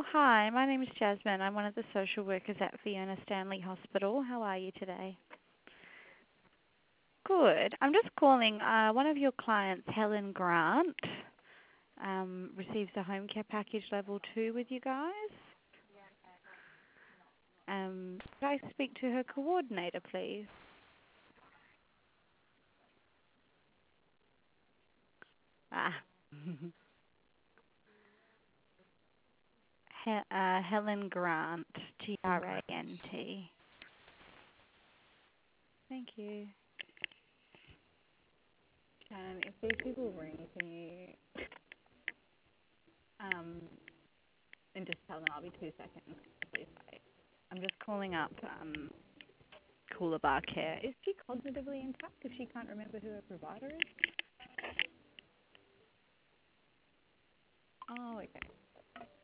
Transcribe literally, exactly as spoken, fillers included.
hi. My name is Jasmine. I'm one of the social workers at Fiona Stanley Hospital. How are you today? Good. I'm just calling. Uh, one of your clients, Helen Grant, um, receives a home care package level two with you guys. Um, could I speak to her coordinator, please? Ah. he- uh, Helen Grant, G R A N T. Thank you. Um, if these people ring, can you um, and just tell them I'll be two seconds. Please wait. I'm just calling up um, Cooler Bar Care. Is she cognitively intact if she can't remember who her provider is? Oh, okay.